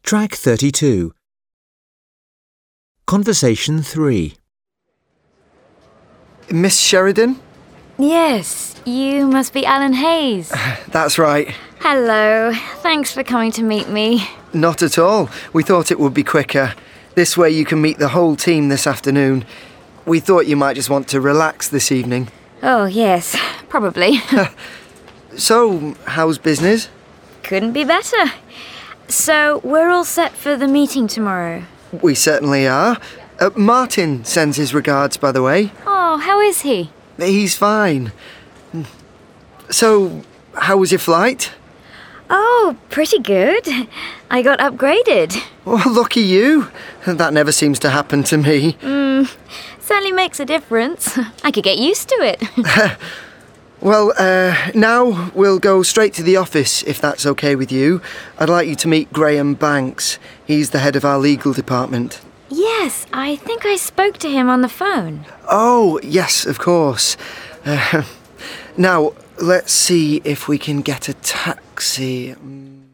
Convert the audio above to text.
Track 32. Conversation 3. Miss Sheridan? Yes, you must be Alan Hayes. That's right. Hello, thanks for coming to meet me. Not at all. We thought it would be quicker. This way you can meet the whole team this afternoon. We thought you might just want to relax this evening. Oh, yes, probably. So, how's business? Couldn't be better. So, we're all set for the meeting tomorrow. We certainly are. Martin sends his regards, by the way. Oh, how is he? He's fine. So, how was your flight? Oh, pretty good. I got upgraded. Oh, lucky you. That never seems to happen to me. Certainly makes a difference. I could get used to it. Well, now we'll go straight to the office, if that's okay with you. I'd like you to meet Graham Banks. He's the head of our legal department. Yes, I think I spoke to him on the phone. Oh, yes, of course. Now, let's see if we can get a taxi.